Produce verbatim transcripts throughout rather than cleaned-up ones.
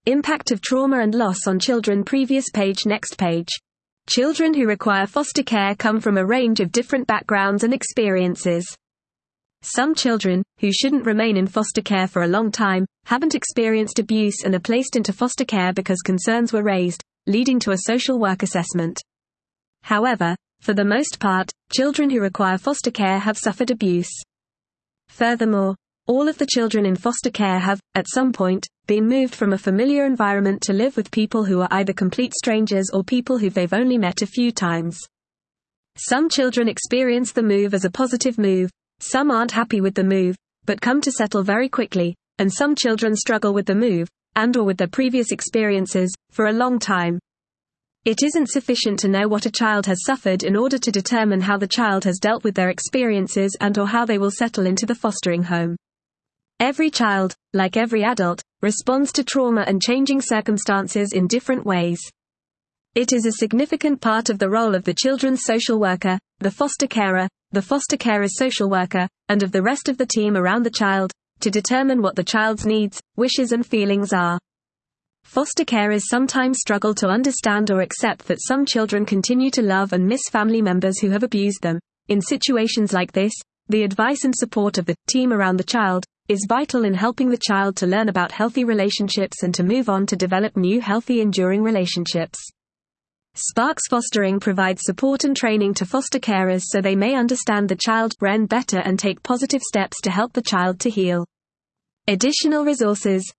Impact of trauma and loss on children. Previous page. Next page. Children who require foster care come from a range of different backgrounds and experiences. Some children, who shouldn't remain in foster care for a long time, haven't experienced abuse and are placed into foster care because concerns were raised, leading to a social work assessment. However, for the most part, children who require foster care have suffered abuse. Furthermore, all of the children in foster care have, at some point, been moved from a familiar environment to live with people who are either complete strangers or people who they've only met a few times. Some children experience the move as a positive move, some aren't happy with the move, but come to settle very quickly, and some children struggle with the move, and or with their previous experiences, for a long time. It isn't sufficient to know what a child has suffered in order to determine how the child has dealt with their experiences and or how they will settle into the fostering home. Every child, like every adult, responds to trauma and changing circumstances in different ways. It is a significant part of the role of the children's social worker, the foster carer, the foster carer's social worker, and of the rest of the team around the child, to determine what the child's needs, wishes and feelings are. Foster carers sometimes struggle to understand or accept that some children continue to love and miss family members who have abused them. In situations like this, the advice and support of the team around the child is vital in helping the child to learn about healthy relationships and to move on to develop new healthy enduring relationships. Sparks Fostering provides support and training to foster carers so they may understand the child brain better and take positive steps to help the child to heal. Additional resources.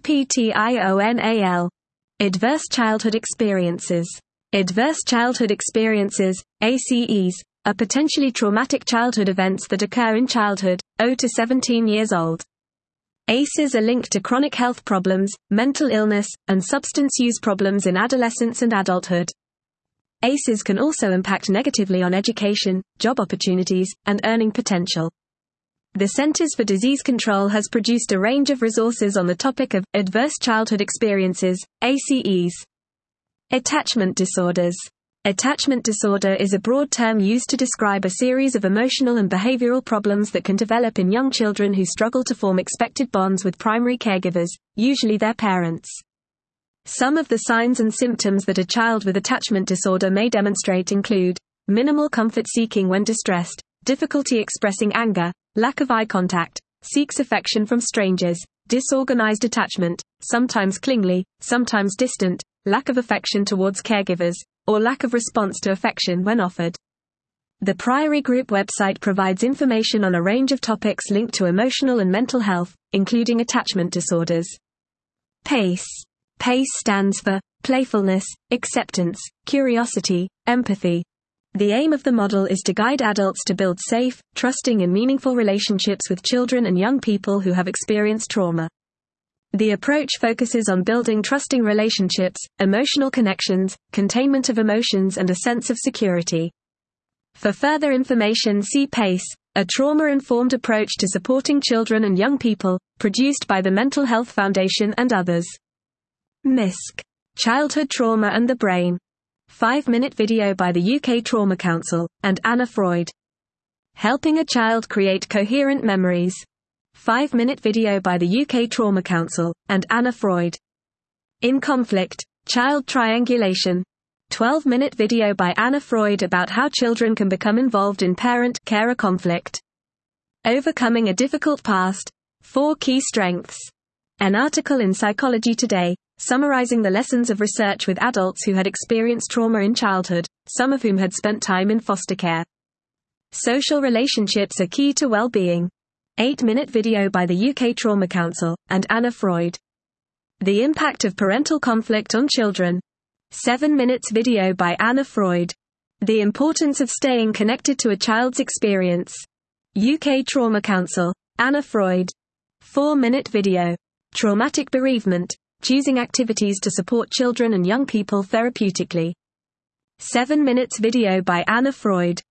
OPTIONAL. Adverse Childhood Experiences. Adverse Childhood Experiences, A C Es, are potentially traumatic childhood events that occur in childhood, zero to seventeen years old. A C Es are linked to chronic health problems, mental illness, and substance use problems in adolescence and adulthood. A C Es can also impact negatively on education, job opportunities, and earning potential. The Centers for Disease Control has produced a range of resources on the topic of adverse childhood experiences, A C Es. Attachment disorders. Attachment disorder is a broad term used to describe a series of emotional and behavioral problems that can develop in young children who struggle to form expected bonds with primary caregivers, usually their parents. Some of the signs and symptoms that a child with attachment disorder may demonstrate include minimal comfort seeking when distressed, difficulty expressing anger, lack of eye contact, seeks affection from strangers, disorganized attachment, sometimes clingy, sometimes distant, lack of affection towards caregivers, or lack of response to affection when offered. The Priory Group website provides information on a range of topics linked to emotional and mental health, including attachment disorders. PACE. PACE stands for playfulness, acceptance, curiosity, empathy. The aim of the model is to guide adults to build safe, trusting and meaningful relationships with children and young people who have experienced trauma. The approach focuses on building trusting relationships, emotional connections, containment of emotions and a sense of security. For further information see PACE, a trauma-informed approach to supporting children and young people, produced by the Mental Health Foundation and others. M I S C. Childhood Trauma and the Brain. five-minute video by the U K Trauma Council, and Anna Freud. Helping a Child Create Coherent Memories. five-minute video by the U K Trauma Council, and Anna Freud. In Conflict, Child Triangulation. twelve-minute video by Anna Freud about how children can become involved in parent-carer conflict. Overcoming a Difficult Past. Four Key Strengths. An article in Psychology Today, summarizing the lessons of research with adults who had experienced trauma in childhood, some of whom had spent time in foster care. Social relationships are key to well-being. eight-minute video by the U K Trauma Council, and Anna Freud. The Impact of Parental Conflict on Children. seven minutes video by Anna Freud. The Importance of Staying Connected to a Child's Experience. U K Trauma Council, Anna Freud. four-minute video. Traumatic Bereavement. Choosing activities to support children and young people therapeutically. seven minutes video by Anna Freud.